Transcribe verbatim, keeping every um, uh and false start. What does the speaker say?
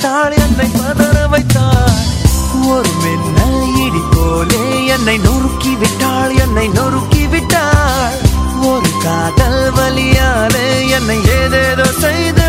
வைத்தாள், என்னை பதற வைத்தாள். ஒரு மின்னல் இடி போலே என்னை நொறுக்கி விட்டாள், என்னை நொறுக்கி விட்டாள். ஒரு காதல் வலியாலே என்னை ஏதேதோ செய்து